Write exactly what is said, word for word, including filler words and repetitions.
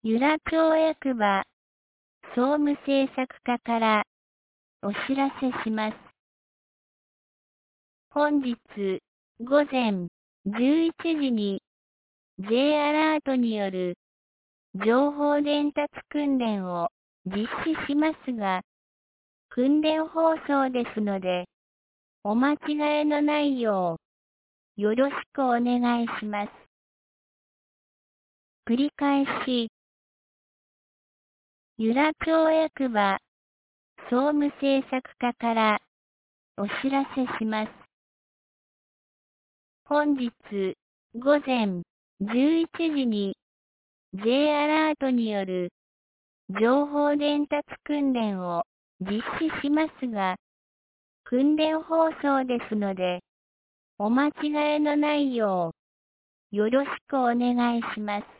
由良町役場総務政策課からお知らせします。本日午前じゅういちじに J アラートによる情報伝達訓練を実施しますが、訓練放送ですので、お間違いのないようよろしくお願いします。繰り返し、由良町役場総務政策課からお知らせします。本日午前じゅういちじに J アラートによる情報伝達訓練を実施しますが、訓練放送ですので、お間違いのないようよろしくお願いします。